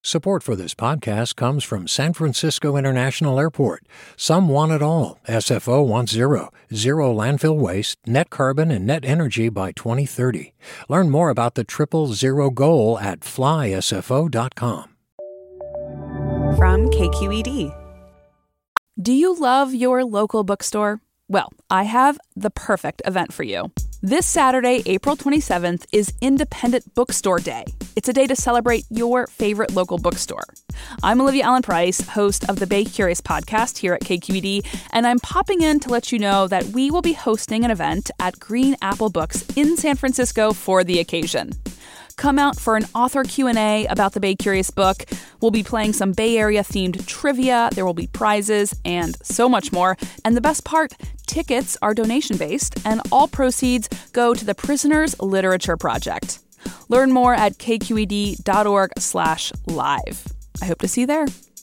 Support for this podcast comes from San Francisco International Airport. Some want it all. SFO wants zero landfill waste, net carbon, and net energy by 2030. Learn more about the 000 goal at flysfo.com. From KQED. Do you love your local bookstore? Well, I have the perfect event for you. This Saturday, April 27th, is Independent Bookstore Day. It's a day to celebrate your favorite local bookstore. I'm Olivia Allen Price, host of the Bay Curious podcast here at KQED, and I'm popping in to let you know that we will be hosting an event at Green Apple Books in San Francisco for the occasion. Come out for an author Q&A about the Bay Curious book. We'll be playing some Bay Area-themed trivia. There will be prizes and so much more. And the best part, tickets are donation-based, and all proceeds go to the Prisoners Literature Project. Learn more at kqed.org/live. I hope to see you there.